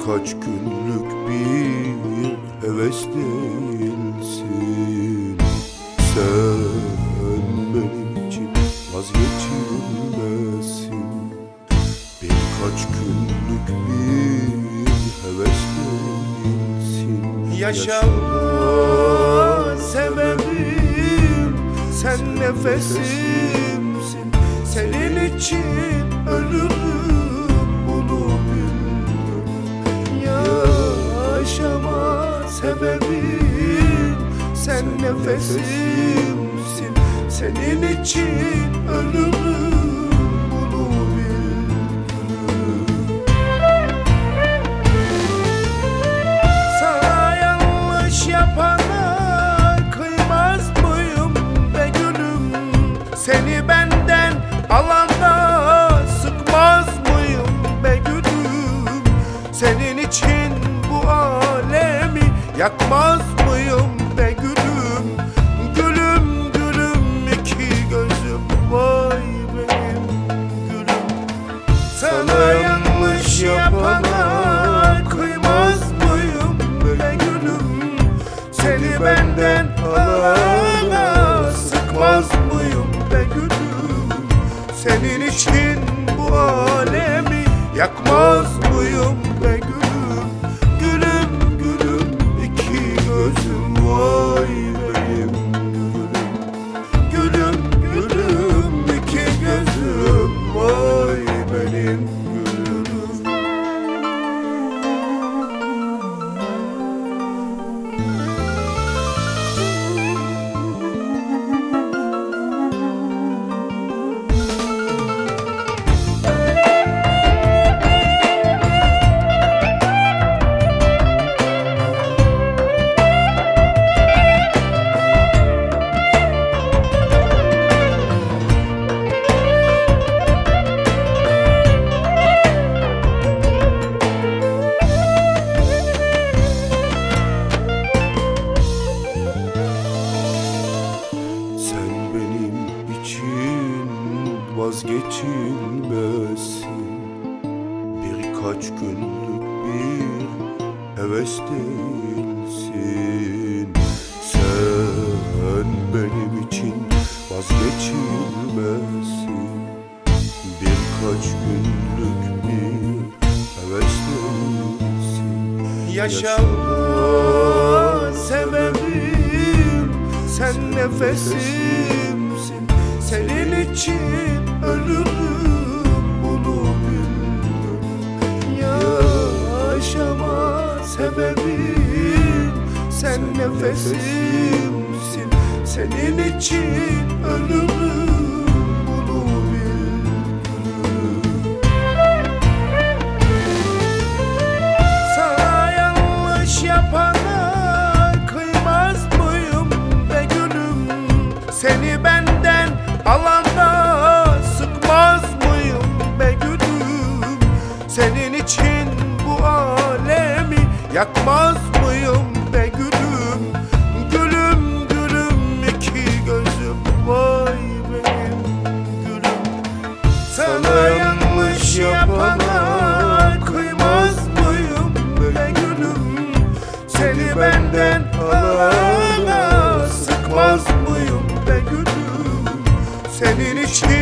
Birkaç günlük bir heves değilsin. Sen benim için vazgeçilmezsin. Birkaç günlük bir heves değilsin. Yaşama sebebim sen nefesimsin. Senin için ölürüm, bunu bil. Yaşama sebebim sen nefesimsin. Senin için ölürüm, bunu bil. Sana yanlış yapana kıymaz mıyım be gülüm? Seni benden alanda sıkmaz mıyım be gülüm? Senin için bu alemi yakmaz mıyım be gülüm? Gülüm gülüm iki gözüm, vay benim gülüm. Sana yanlış yapana kıymaz mıyım be gülüm? Seni benden alana sıkmaz mıyım be gülüm? Senin için bu alemi yakmaz mıyım be gülüm? Gülüm gülüm iki gözüm, vay benim gülüm. Gülüm gülüm iki gözüm, vay benim gülüm. Sen benim için vazgeçilmezsin. Birkaç günlük bir heves değilsin. Sen benim için vazgeçilmezsin. Birkaç günlük bir heves değilsin. Yaşama sebebim sen nefesimsin. Senin için ölürüm, bunu bil. Yaşama sebebim sen nefesimsin. Senin için ölürüm, bunu bil. Sana yanlış yapana kıymaz mıyım be gülüm? Seni benden alanda sıkmaz mıyım be gülüm? Senin için bu alemi yakmaz mıyım be gülüm? Gülüm gülüm iki gözüm, vay benim gülüm. Sana yanlış yapana kıymaz mıyım be gülüm? Seni benden alana sıkmaz mıyım be gülüm? Senin için